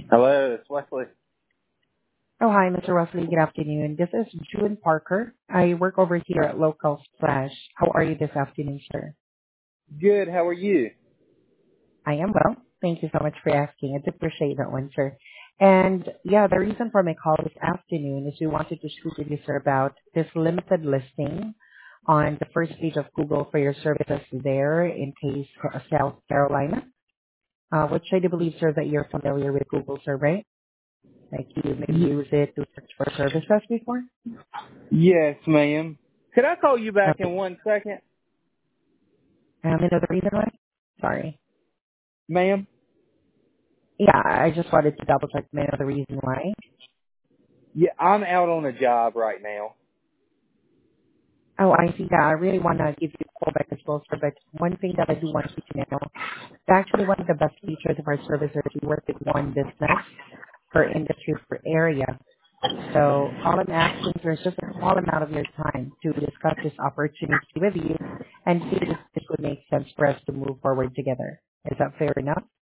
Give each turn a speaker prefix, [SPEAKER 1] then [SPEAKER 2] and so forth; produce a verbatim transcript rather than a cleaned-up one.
[SPEAKER 1] Hello, it's Wesley.
[SPEAKER 2] Oh, hi, Mister Wesley. Good afternoon. This is June Parker. I work over here at Local Splash. How are you this afternoon, sir?
[SPEAKER 1] Good, how are you?
[SPEAKER 2] I am well. Thank you so much for asking. I do appreciate that one, sir. And yeah, the reason for my call this afternoon is we wanted to speak with you, sir, about this limited listing on the first page of Google for your services there in case uh, South Carolina, uh, which I do believe, sir, that you're familiar with Google, sir, right? Like you may
[SPEAKER 1] Y-
[SPEAKER 2] use it to search for services before?
[SPEAKER 1] yes, ma'am. Could I call you back in
[SPEAKER 2] Okay.
[SPEAKER 1] one second?
[SPEAKER 2] Um, you know the reason why? Sorry.
[SPEAKER 1] Ma'am?
[SPEAKER 2] Yeah, I just wanted to double check you know the reason why.
[SPEAKER 1] Yeah, I'm out on a job right now.
[SPEAKER 2] Oh, I see that. I really want to give you a call back as well, sir, but one thing that I do want you to know, it's actually one of the best features of our service is we work with one business per industry per area. So all I'm asking for is just a small amount of your time to discuss this opportunity with you and see if this would make sense for us to move forward together. Is that fair enough?